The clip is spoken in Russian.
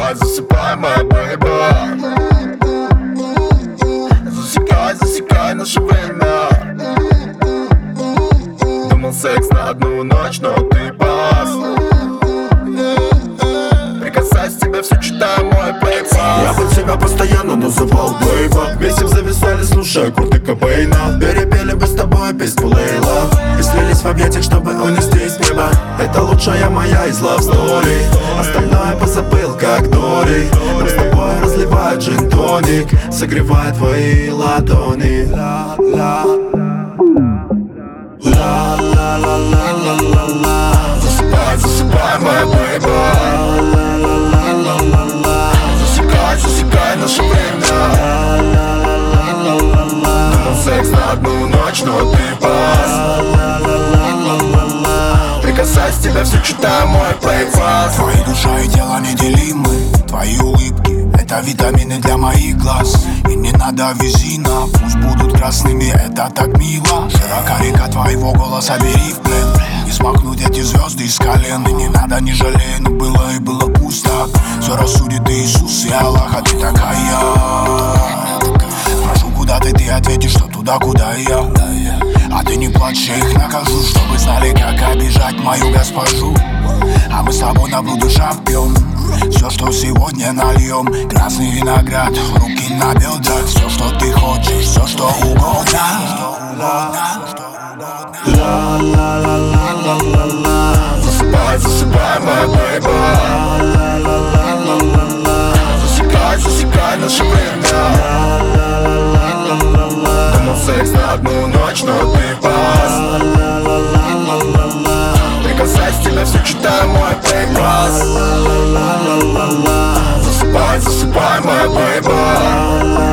Засыпай, засыпай, моя бэйба. Засекай, засекай наше время. Думал секс на одну ночь, но ты пас. Прикасаясь к тебе, все читаю мой плейпас. Я бы тебя постоянно называл бэйба. Вместе зависали, слушая Курта Кобейна. Перепели бы с тобой песню Лейла и слились в объятиях, чтобы унестись в небо. Это лучшая моя из love story. Остальное позабыл, как Дори. Нам с тобой разливает джин-тоник, согревает твои ладони. Ла-ла-ла-ла-ла-ла-ла. Засыпай, засыпай, моя бэйба. Засекай, засекай наше время. Думал секс на одну ночь, но ты пас. Прикасаясь к тебе, все читаю мой плейпас. Твои душа и тело неделимы. Твои улыбки — это витамины для моих глаз. И не надо визина, пусть будут красными, это так мило. Широка река твоего голоса, бери в плен. Не смахнуть эти звезды из колен. И не надо, не жалей, но было и было пусто. Все рассудит Иисус и Аллах, а ты такая. Прошу, куда ты ответишь, что туда, куда я. А ты не плачь, я их накажу, чтобы знали, как обижать мою госпожу. А мы с тобой на будущее пьем. Все, что сегодня нальем. Красный виноград, руки на бедрах. Все, что ты хочешь, все, что угодно. Ла-ла-ла-ла-ла-ла. Засыпай, засыпай, моя бэйба. Засекай, засекай наше время. Думал секс на одну ночь, но ты пас. Прикасаясь к тебе, все читаю мой плейпас. Засыпай, засыпай, моя бэйба.